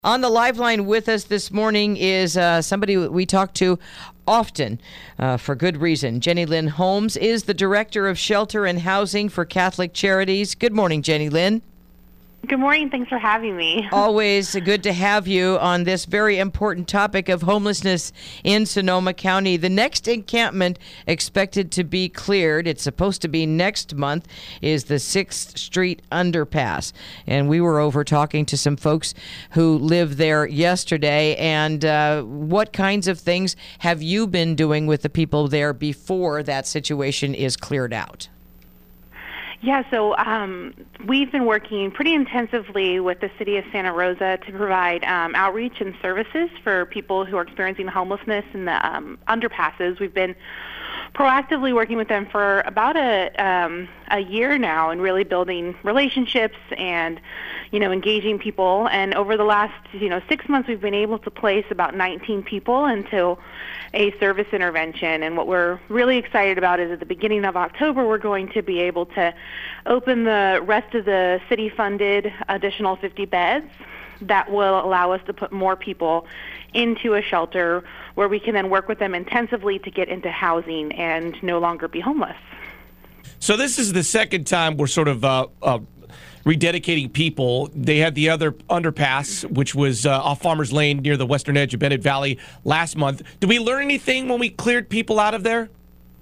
On the live line with us this morning is somebody we talk to often for good reason. Jenny Lynn Holmes is the Director of Shelter and Housing for Catholic Charities. Good morning, Jenny Lynn. Good morning. Thanks for having me. Always good to have you on this very important topic of homelessness in Sonoma County. The next encampment expected to be cleared, it's supposed to be next month, is the 6th Street Underpass. And we were over talking to some folks who live there yesterday. And what kinds of things have you been doing with the people there before that situation is cleared out? Yeah, so we've been working pretty intensively with the city of Santa Rosa to provide outreach and services for people who are experiencing homelessness in the underpasses. We've been proactively working with them for about a year now and really building relationships and, engaging people. And over the last, 6 months, we've been able to place about 19 people into a service intervention. And what we're really excited about is at the beginning of October, we're going to be able to open the rest of the city-funded additional 50 beds that will allow us to put more people into a shelter where we can then work with them intensively to get into housing and no longer be homeless. So this is the second time we're sort of rededicating people. They had the other underpass, which was off Farmers Lane near the western edge of Bennett Valley last month. Did we learn anything when we cleared people out of there?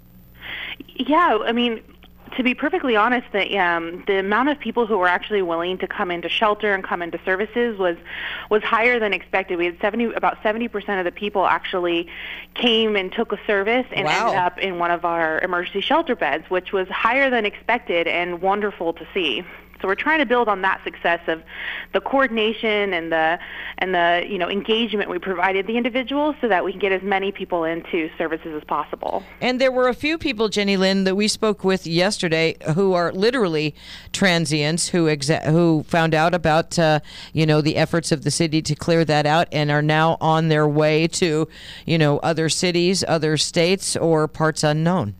Yeah, to be perfectly honest, the amount of people who were actually willing to come into shelter and come into services was higher than expected. We had about 70% of the people actually came and took a service and ended up in one of our emergency shelter beds, which was higher than expected and wonderful to see. So we're trying to build on that success of the coordination and the engagement we provided the individuals so that we can get as many people into services as possible. And there were a few people, Jenny Lynn, that we spoke with yesterday who are literally transients who found out about the efforts of the city to clear that out and are now on their way to other cities, other states, or parts unknown.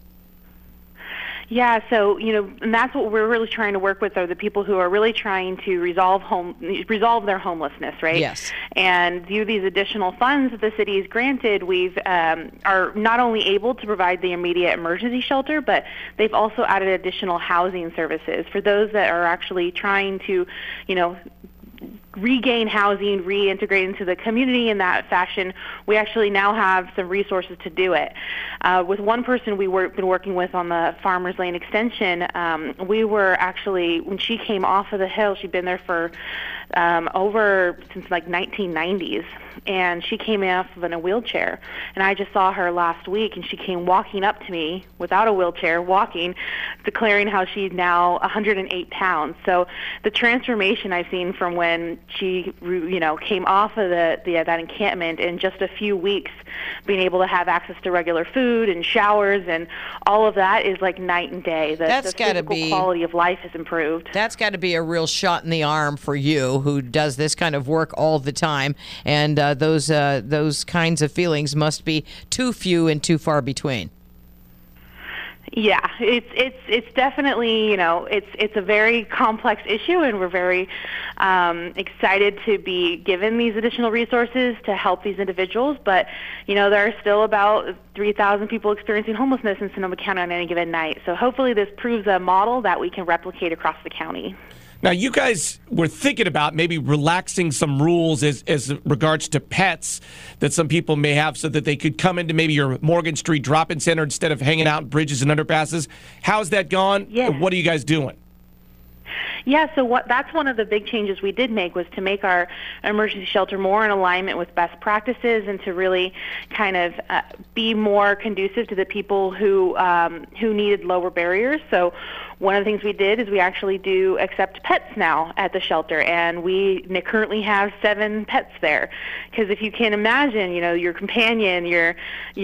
Yeah, so, and that's what we're really trying to work with are the people who are really trying to resolve their homelessness, right? Yes. And through these additional funds that the city has granted, we've are not only able to provide the immediate emergency shelter, but they've also added additional housing services for those that are actually trying to, regain housing, reintegrate into the community in that fashion. We actually now have some resources to do it. With one person been working with on the Farmers Lane extension, we were actually, when she came off of the hill, she'd been there for since like 1990s, and she came off of in a wheelchair. And I just saw her last week, and she came walking up to me without a wheelchair, walking, declaring how she's now 108 pounds. So the transformation I've seen from when she, came off of that encampment in just a few weeks, being able to have access to regular food and showers and all of that is like night and day. The physical quality of life has improved. That's got to be a real shot in the arm for you, who does this kind of work all the time, and those kinds of feelings must be too few and too far between. Yeah, it's definitely, it's a very complex issue, and we're very excited to be given these additional resources to help these individuals. But, there are still about 3,000 people experiencing homelessness in Sonoma County on any given night. So hopefully this proves a model that we can replicate across the county. Now, you guys were thinking about maybe relaxing some rules as regards to pets that some people may have so that they could come into maybe your Morgan Street drop-in center instead of hanging out in bridges and underpasses. How's that gone? Yeah. What are you guys doing? Yeah, so that's one of the big changes we did make was to make our emergency shelter more in alignment with best practices and to really kind of be more conducive to the people who needed lower barriers. So one of the things we did is we actually do accept pets now at the shelter, and we currently have 7 pets there. Because if you can imagine, your companion, your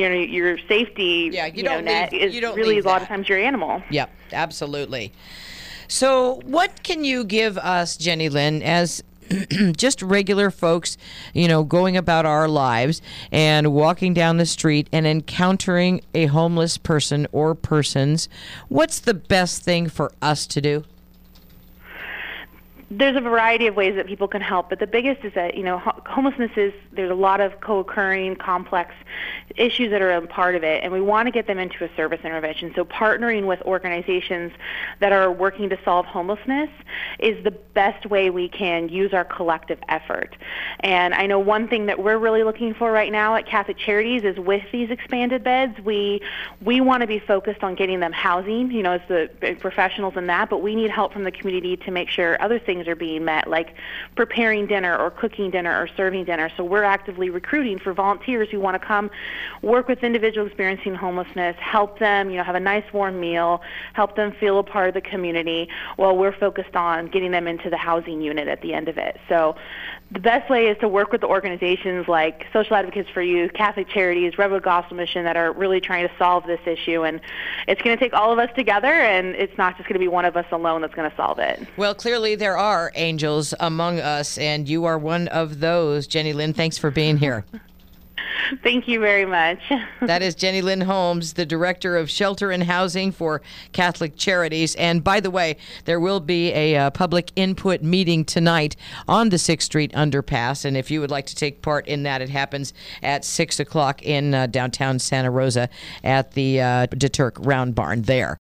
safety net is really a lot of times your animal. Yep, absolutely. So what can you give us, Jenny Lynn, as just regular folks, going about our lives and walking down the street and encountering a homeless person or persons? What's the best thing for us to do? There's a variety of ways that people can help, but the biggest is that, homelessness there's a lot of co-occurring complex issues that are a part of it, and we want to get them into a service intervention. So partnering with organizations that are working to solve homelessness is the best way we can use our collective effort. And I know one thing that we're really looking for right now at Catholic Charities is with these expanded beds, we want to be focused on getting them housing, as the professionals in that, but we need help from the community to make sure other things are being met, like preparing dinner or cooking dinner or serving dinner. So we're actively recruiting for volunteers who want to come work with individuals experiencing homelessness, help them, have a nice warm meal, help them feel a part of the community, while we're focused on getting them into the housing unit at the end of it. So the best way is to work with the organizations like Social Advocates for Youth, Catholic Charities, Redwood Gospel Mission that are really trying to solve this issue. And it's going to take all of us together, and it's not just going to be one of us alone that's going to solve it. Well, clearly there are angels among us, and you are one of those. Jenny Lynn, thanks for being here. Thank you very much. That is Jenny Lynn Holmes, the Director of Shelter and Housing for Catholic Charities. And by the way, there will be a public input meeting tonight on the 6th Street underpass. And if you would like to take part in that, it happens at 6 o'clock in downtown Santa Rosa at the DeTurk Round Barn there.